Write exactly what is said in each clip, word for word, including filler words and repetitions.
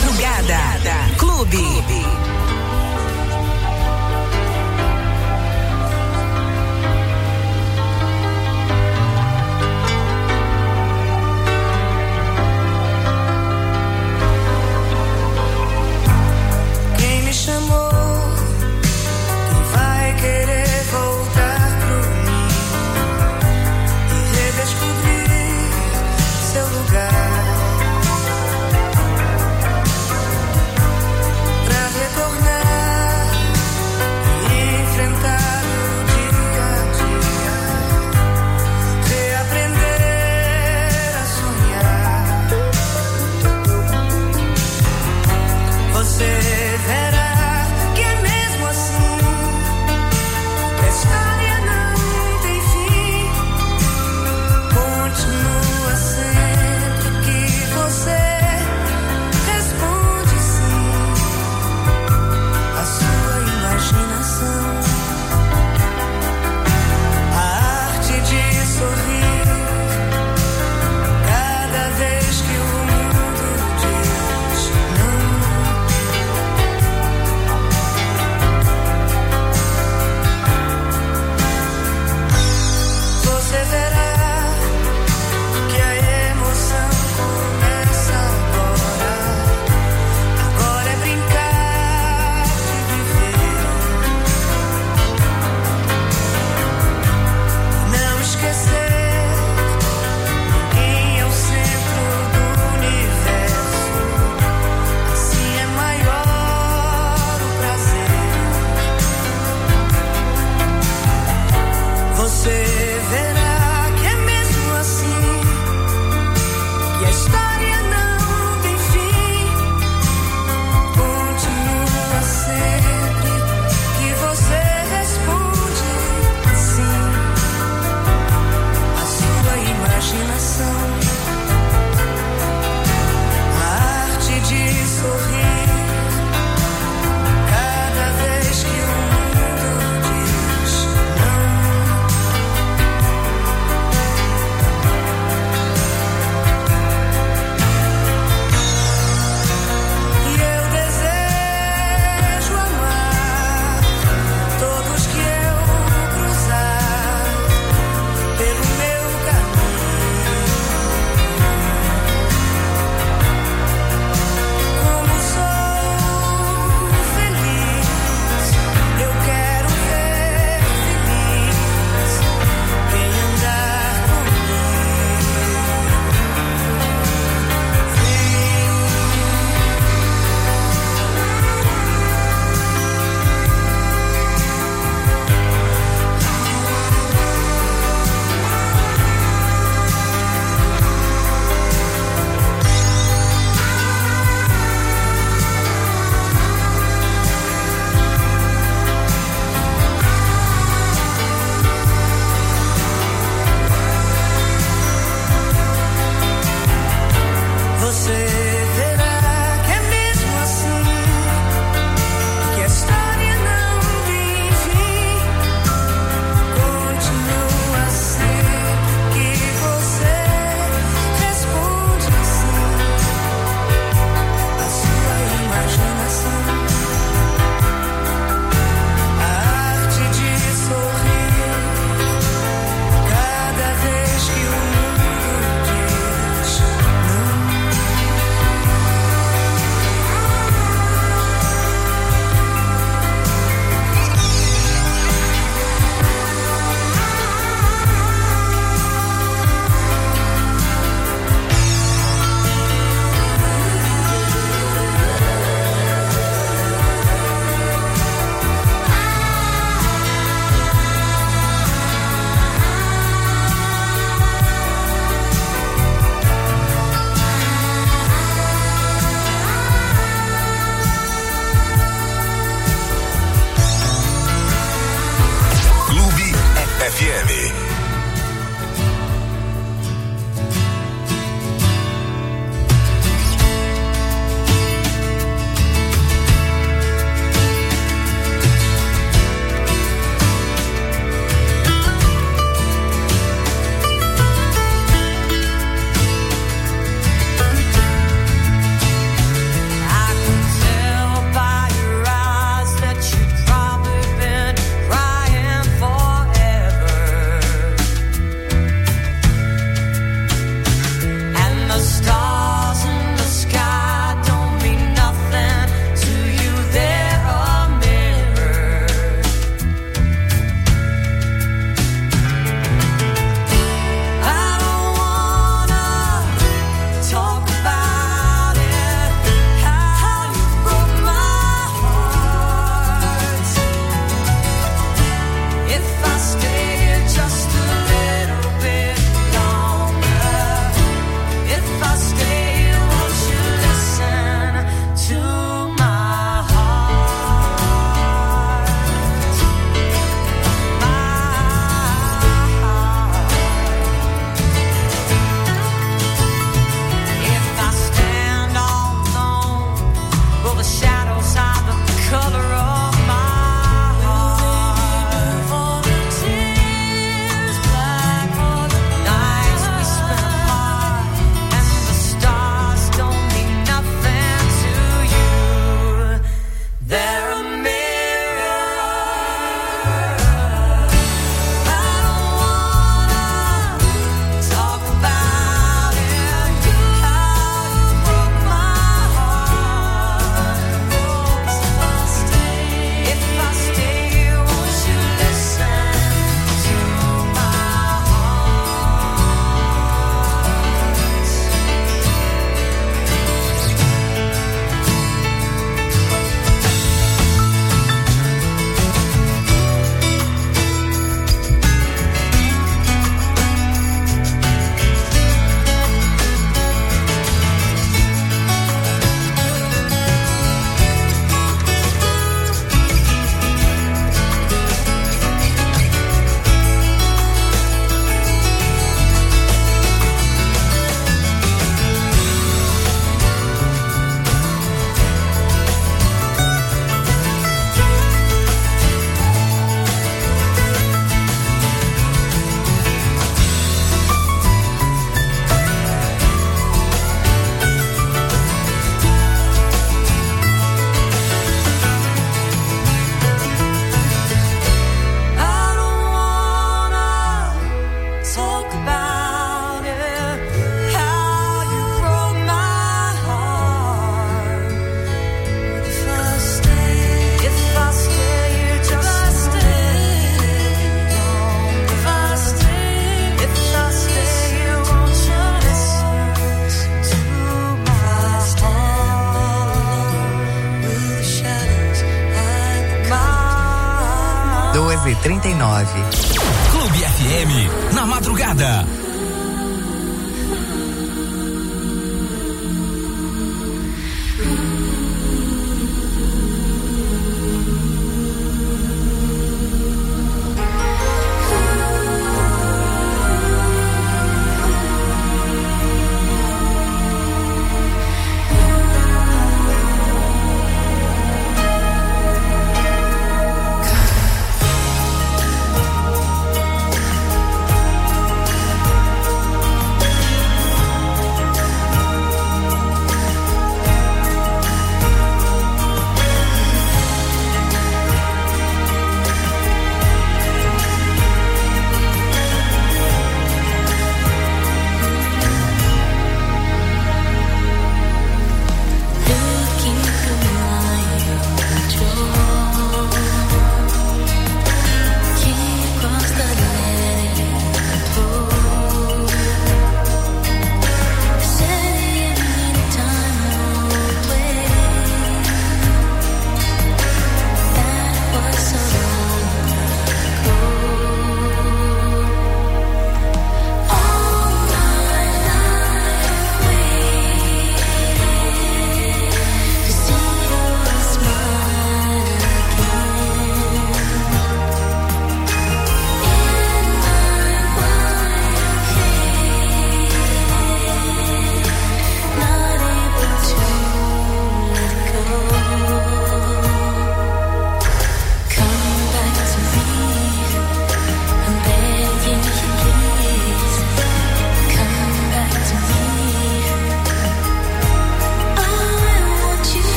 Madrugada Clube. Quem me chamou? Quem vai querer voltar pro mim e redescobrir seu lugar? Pra retornar doze, trinta e nove. Clube F M, na madrugada.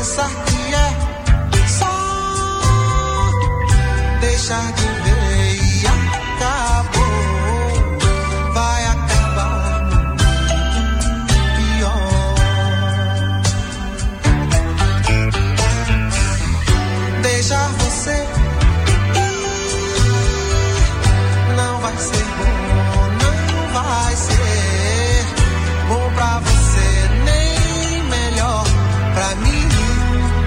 pensar que é só deixar de ver e acabou. Vai acabar pior. Deixar você ir não vai ser bom, não vai ser bom pra você, nem melhor pra mim.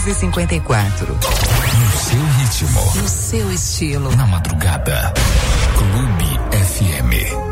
duas e cinquenta e quatro. No seu ritmo. No seu estilo. Na madrugada. Clube F M.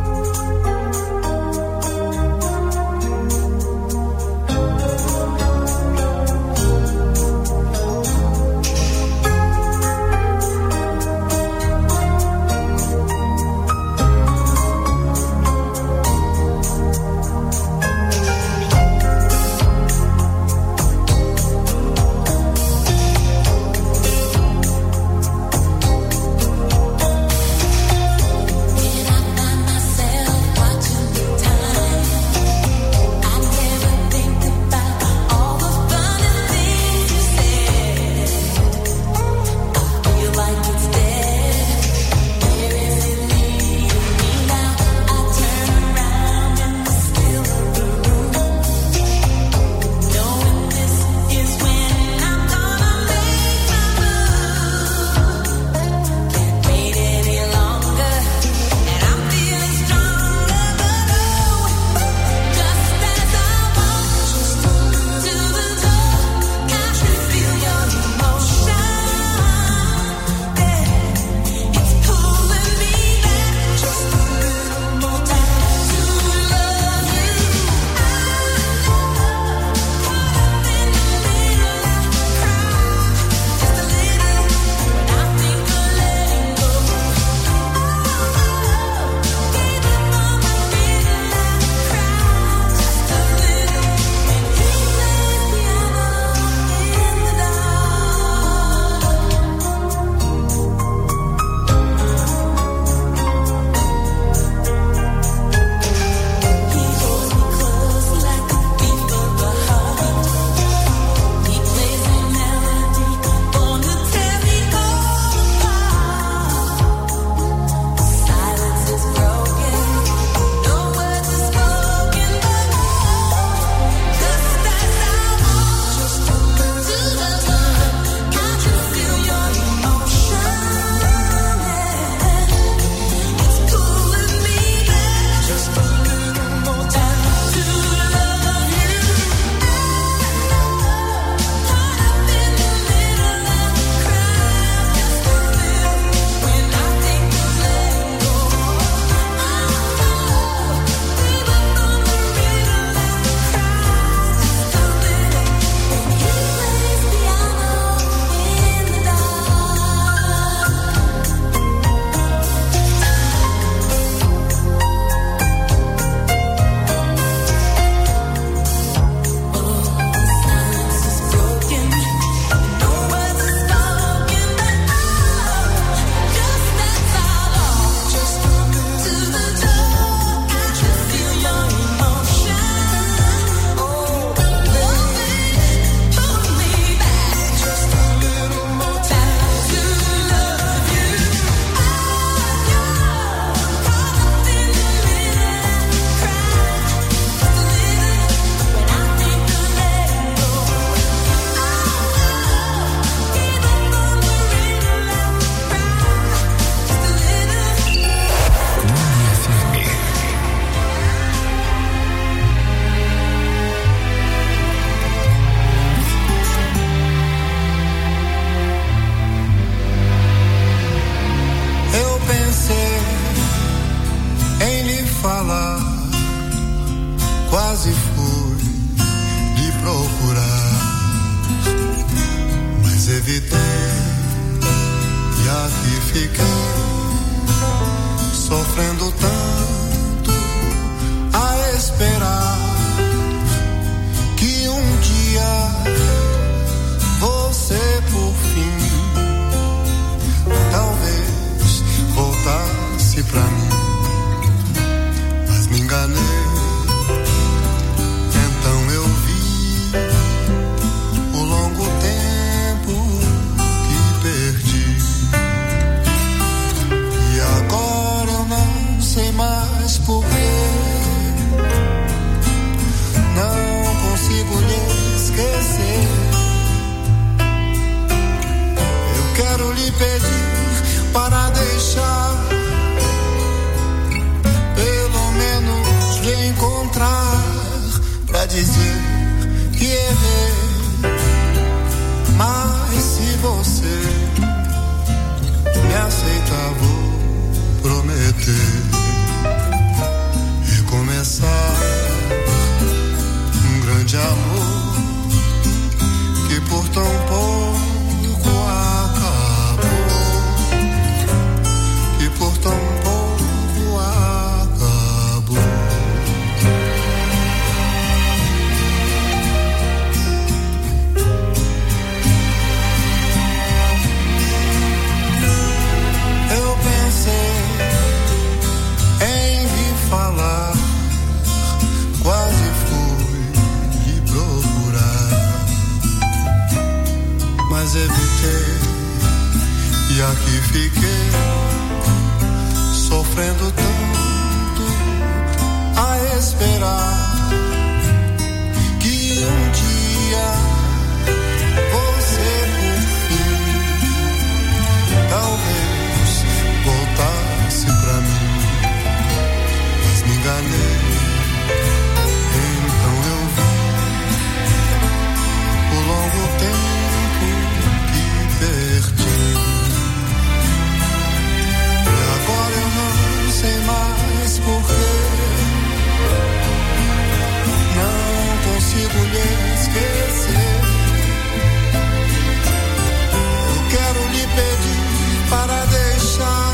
aceita, vou prometer recomeçar um grande amor que por tão pouco acabou, que por tão pouco acabou. Eu pensei em lhe falar, quase fui lhe procurar, mas evitei e aqui fiquei sofrendo tanto a esperar que um dia você por fim talvez voltasse pra mim, mas me enganei. Então eu vi o longo tempo que perdi, e agora eu não sei mais porquê, não consigo lhe esquecer. Eu quero lhe pedir para deixar,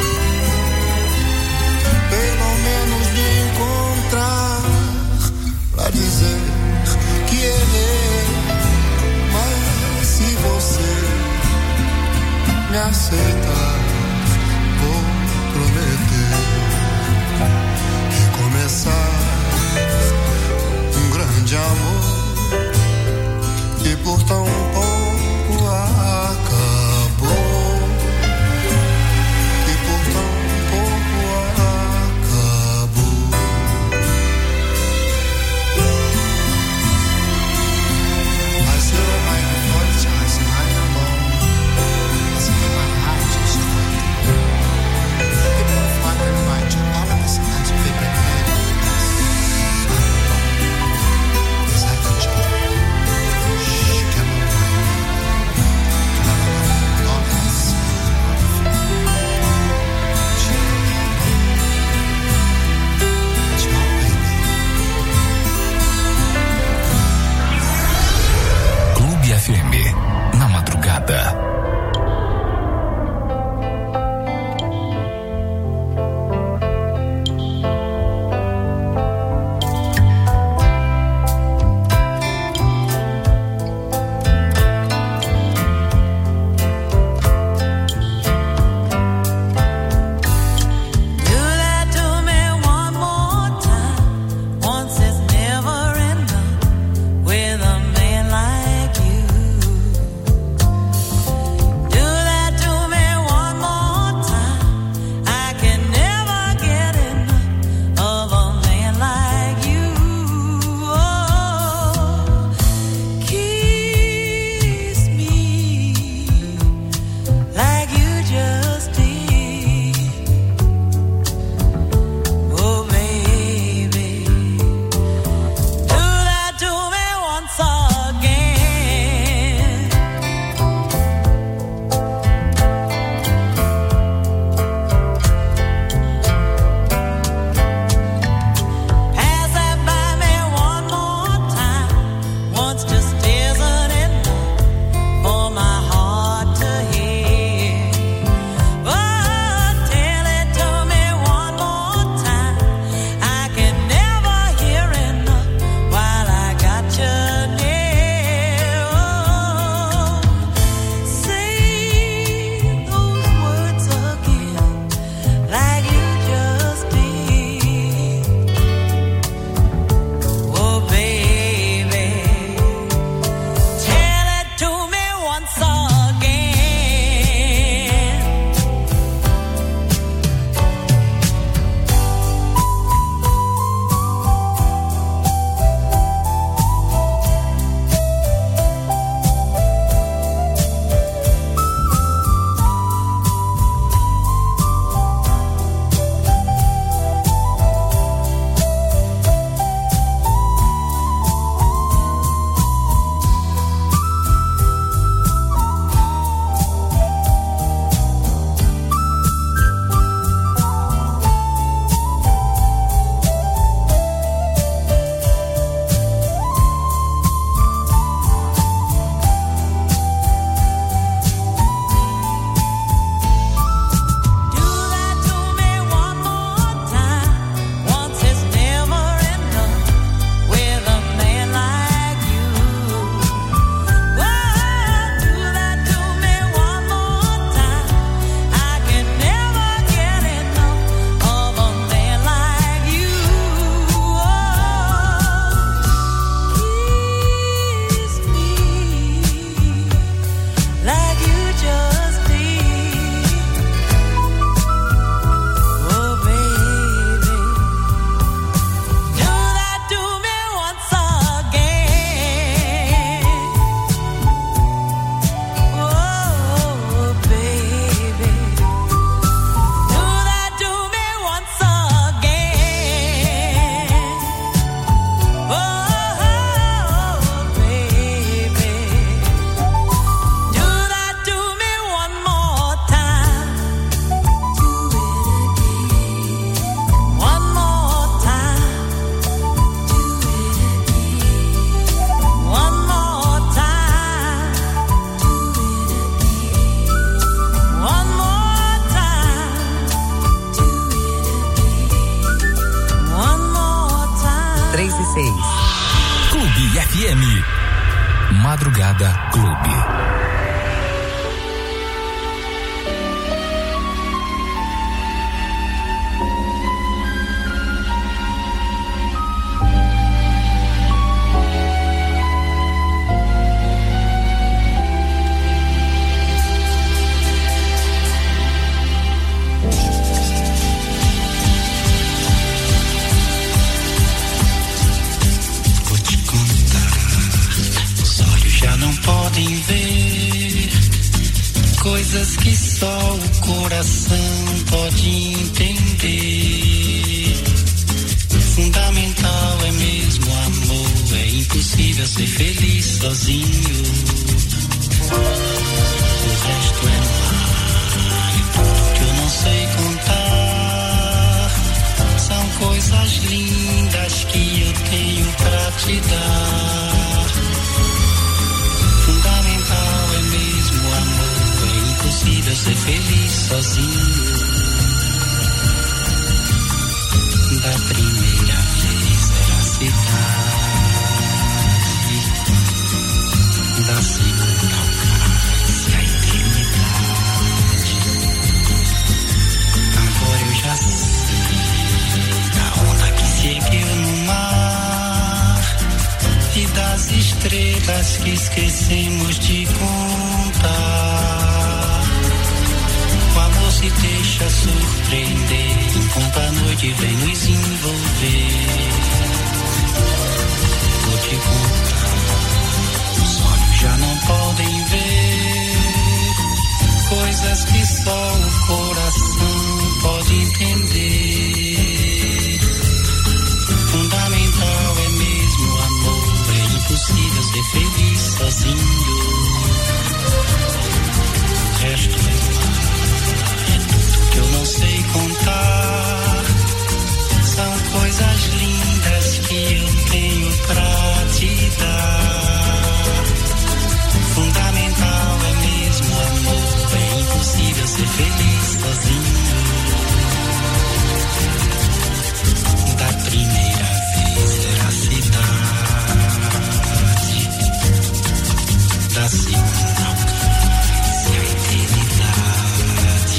pelo menos lhe encontrar, pra dizer que errei. Mas se você me aceitar, vou prometer recomeçar um grande amor que por tão pouco acabou, que por tão pouco acabou. I still remind me all the times when I'm alone, as if my heart is hurting. People of my remind you all of the signs of big and head. Is that the job? Shh, come away. All this. It's my baby. Clube F M, na madrugada. Do that to me one more time. Once is never enough with a man like you. Clube F M. Madrugada Clube. Coisas que só o coração pode entender. Fundamental é mesmo o amor, é impossível ser feliz sozinho. O resto é mar, e tudo que eu não sei contar. São coisas lindas que eu tenho pra te dar. Fundamental é mesmo o amor, impossível ser feliz sozinho. Da primeira vez era a cidade, da segunda ao cais e a eternidade. Agora eu já sei da onda que se ergueu no mar e das estrelas que esquecemos de contar. O amor se deixa surpreender, enquanto a noite vem nos envolver. Vou te contar, os olhos já não podem ver coisas que só o coração pode entender. Fundamental é mesmo o amor, é impossível ser feliz sozinho. O resto é que eu não sei contar. São coisas lindas que eu tenho pra te dar. Fundamental é mesmo o amor, é impossível ser feliz sozinho. Da primeira vez era a cidade, da segunda ao cais e a eternidade.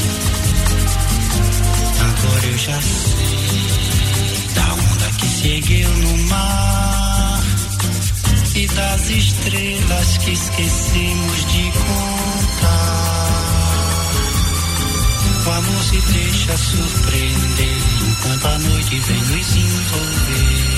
Agora eu já sei da onda que se ergueu no mar e das estrelas que esquecemos de contar. O amor se deixa surpreender, enquanto a noite vem nos envolver.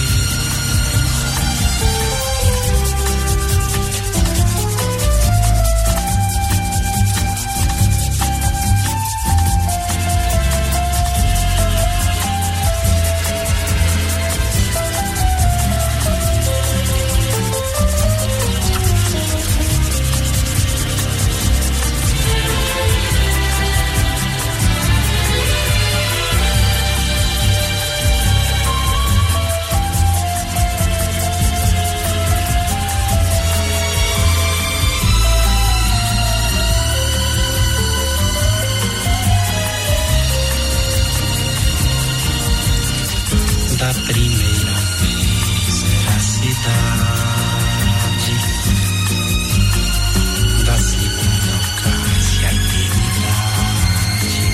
Da primeira vez era a cidade, da segunda ao cais e a eternidade.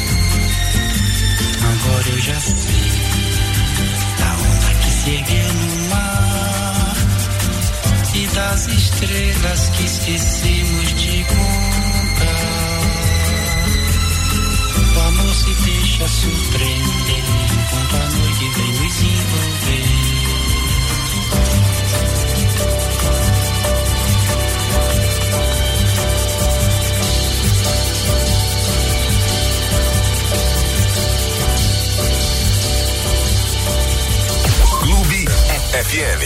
Agora eu já sei da onda que se ergueu no mar e das estrelas que esquecemos de contar. O amor se deixa surpreender, enquanto a noite vem nos envolver. Clube F M.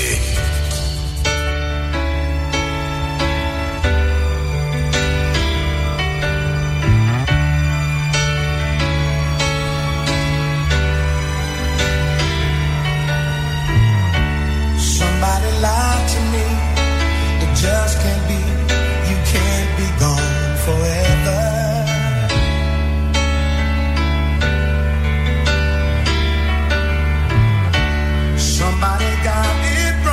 Somebody got it wrong.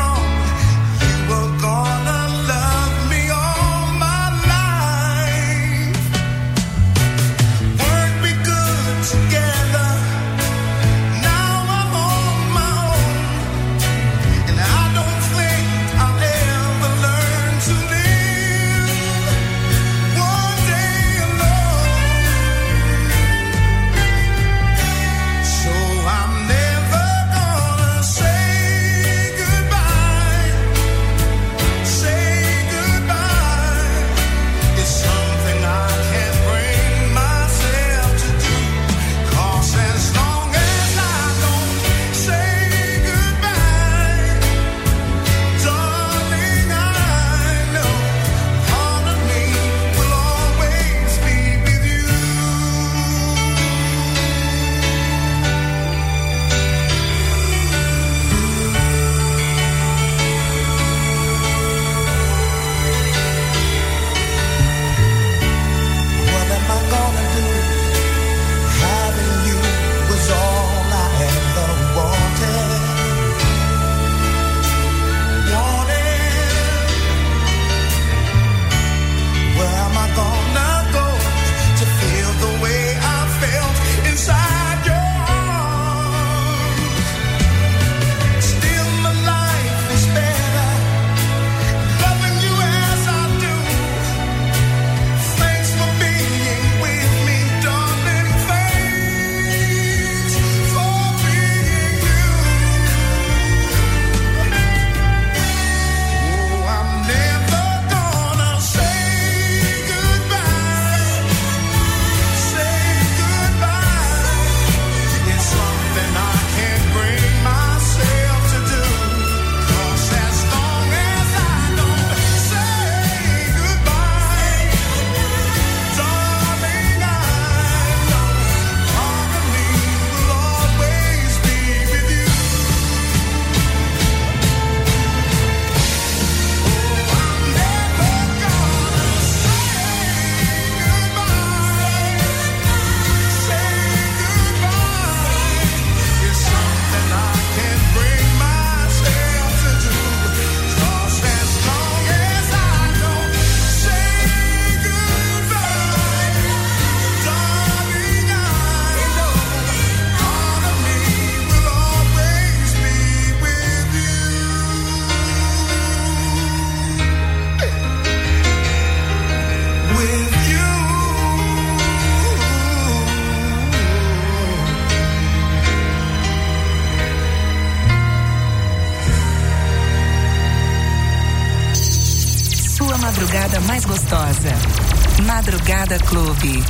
madrugada mais gostosa. Madrugada Clube.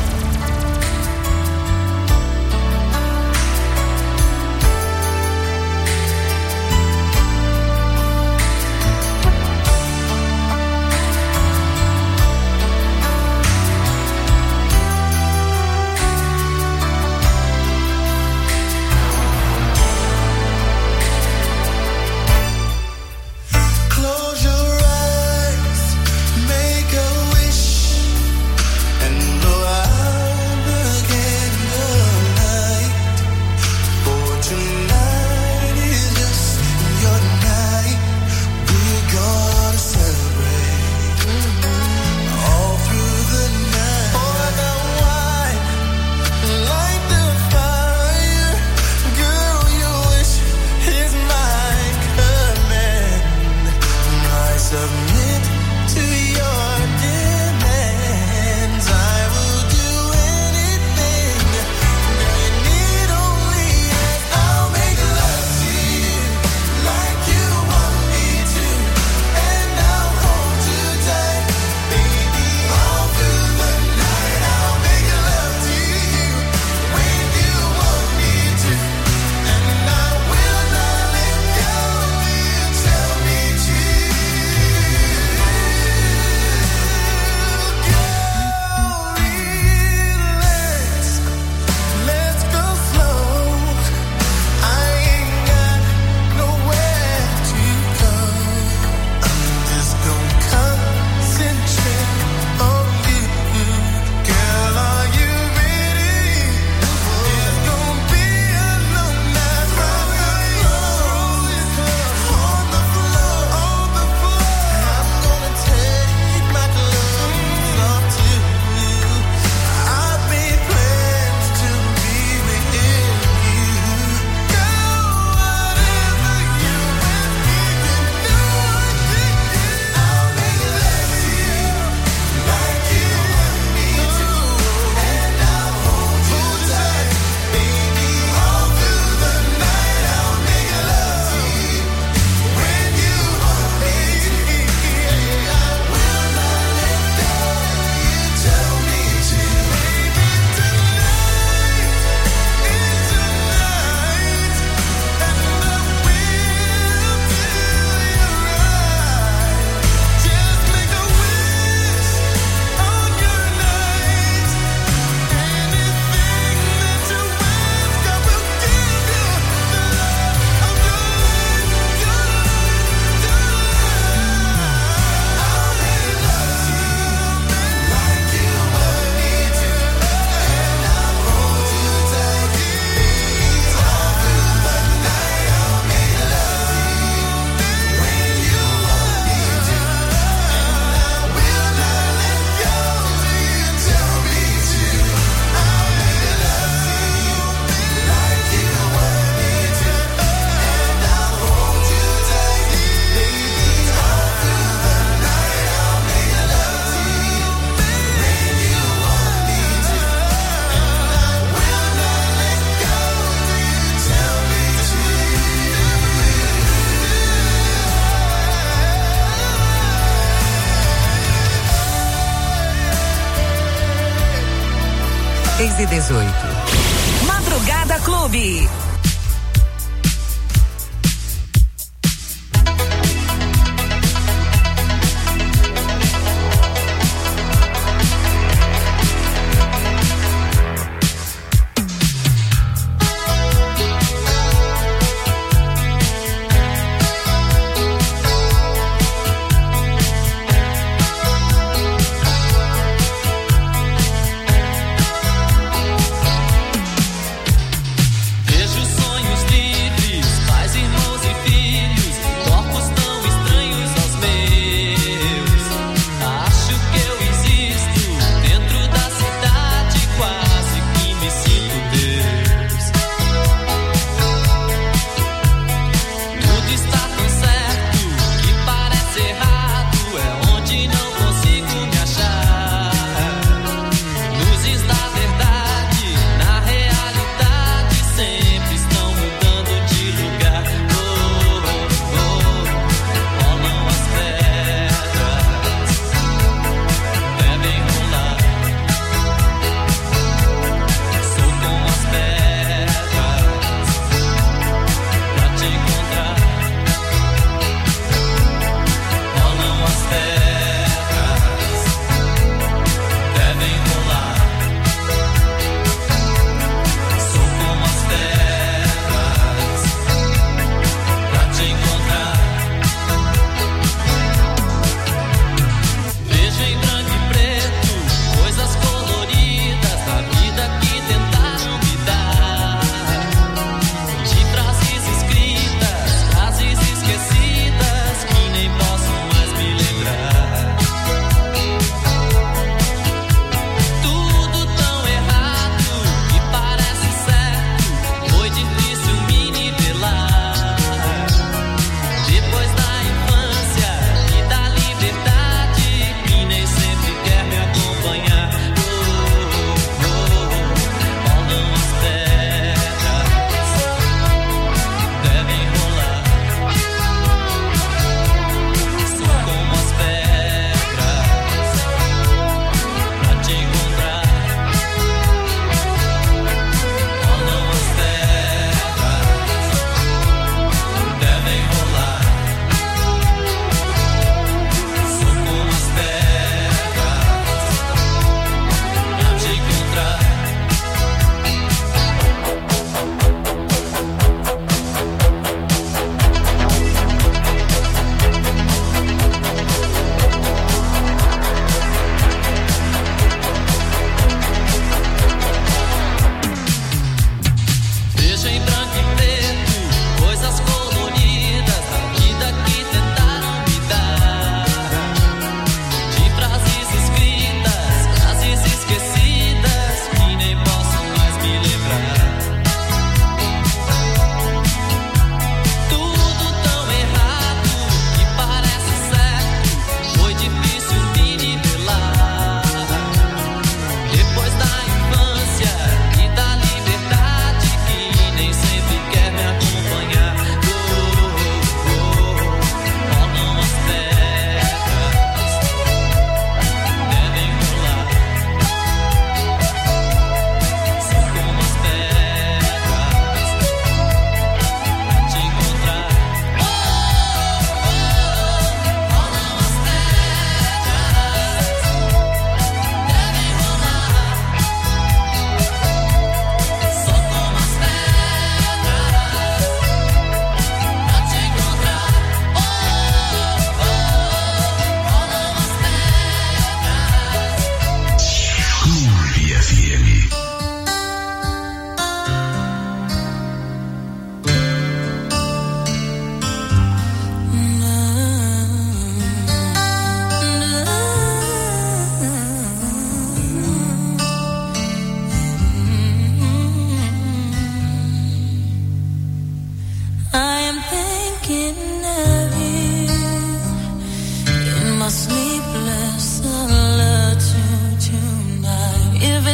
seis e dezoito. Madrugada Clube. Vejo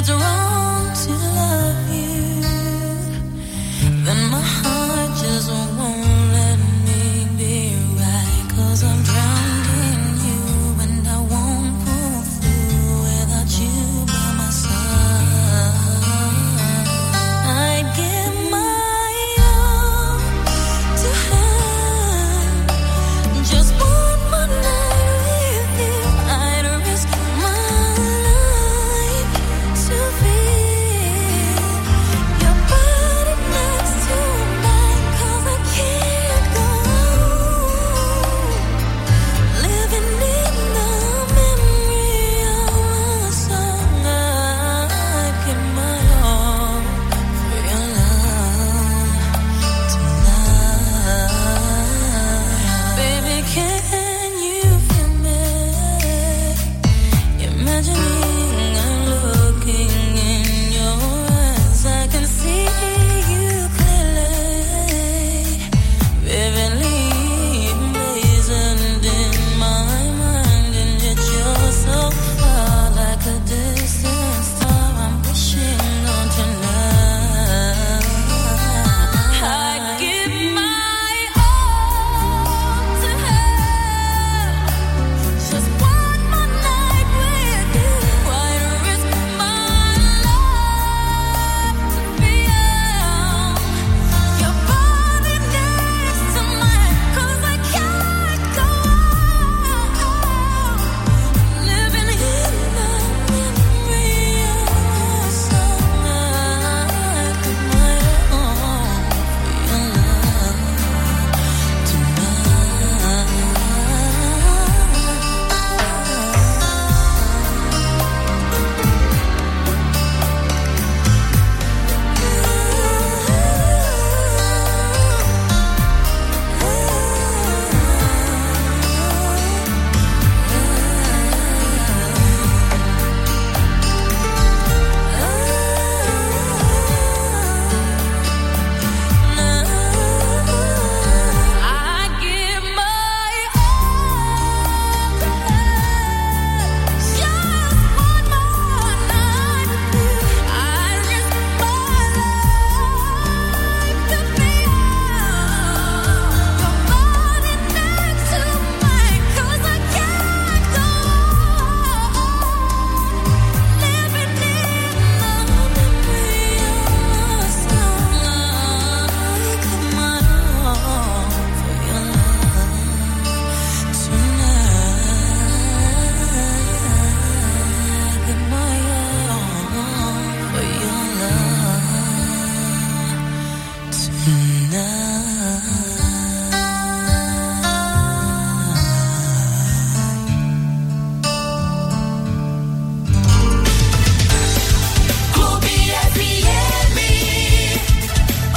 it's wrong to love you, then my heart just won't let me be right. 'Cause I'm drowned in you and I won't pull through without you by my side. I'd give my all to have just one more night with you. I'd risk my life to feel your body next to mine. 'Cause I can't go on living in the memory of a song. I'd give my all for your love tonight. Baby, can you feel me? Imagining I'm looking in your eyes, I can see you clearly, vividly emblazoned in my mind, and yet you're so far, like a distant star. I'm wishing on tonight. I'd give my all to have just one more night with you. I'd risk my life to feel your body next to mine. 'Cause I can't go on living in the memory of a song. I'd give my all for your love I give my all to have just one more night with you. I risk my life to feel your body next to mine. 'Cause I can't go on living in the memory of a song. I give my all for your love tonight. Give my all for your love tonight. Clube F M. Oh,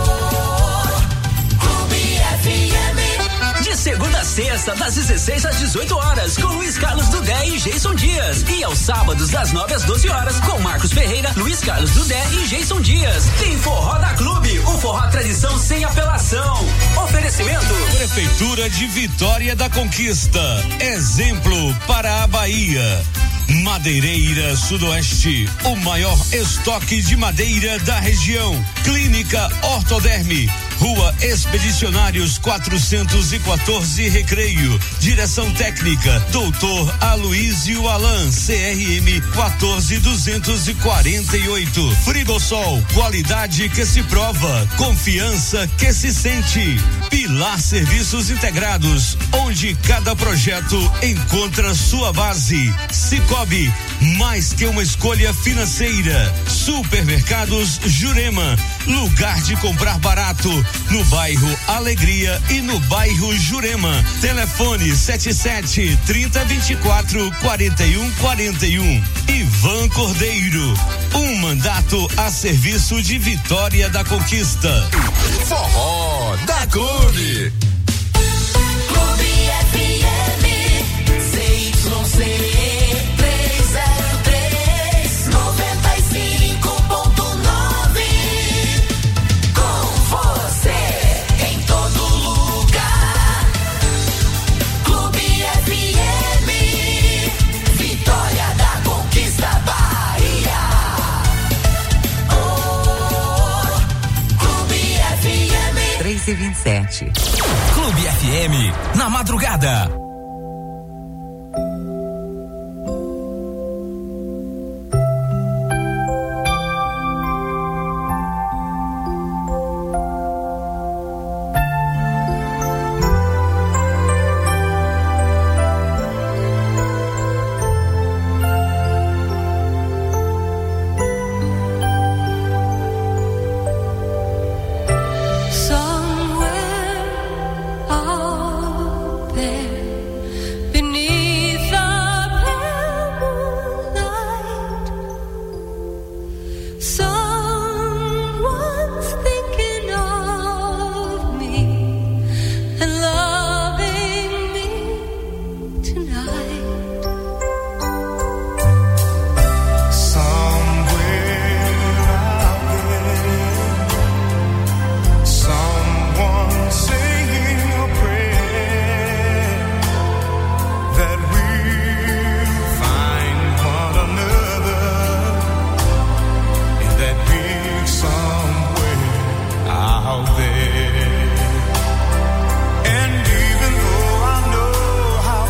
Clube F M. De segunda a sexta, das dezesseis às dezoito horas, com Luiz Carlos Dudé e Jason Dias. E aos sábados, das nove às doze horas, com Marcos Ferreira, Luiz Carlos Dudé e Jason Dias. Tem Forró da Clube, o forró tradição sem apelação. Oferecimento. Prefeitura de Vitória da Conquista. Exemplo para a Bahia. Madeireira Sudoeste, o maior estoque de madeira da região. Clínica Ortoderme, Rua Expedicionários quatrocentos e quatorze, Recreio. Direção técnica, doutor Aloísio Alan, C R M quatorze duzentos e quarenta e oito. Frigosol, qualidade que se prova, confiança que se sente. Pilar Serviços Integrados, onde cada projeto encontra sua base. Cicobi, mais que uma escolha financeira. Supermercados Jurema, lugar de comprar barato, no bairro Alegria e no bairro Jurema. Telefone setenta e sete, trinta, vinte e quatro, quarenta e um, quarenta e um. Ivan Cordeiro, um mandato a serviço de Vitória da Conquista. Forró da Clube. Clube F M, C Y C trezentos e três, noventa e cinco ponto nove. Com você em todo lugar. Clube F M, Vitória da Conquista, Bahia. sete. Clube F M, na madrugada.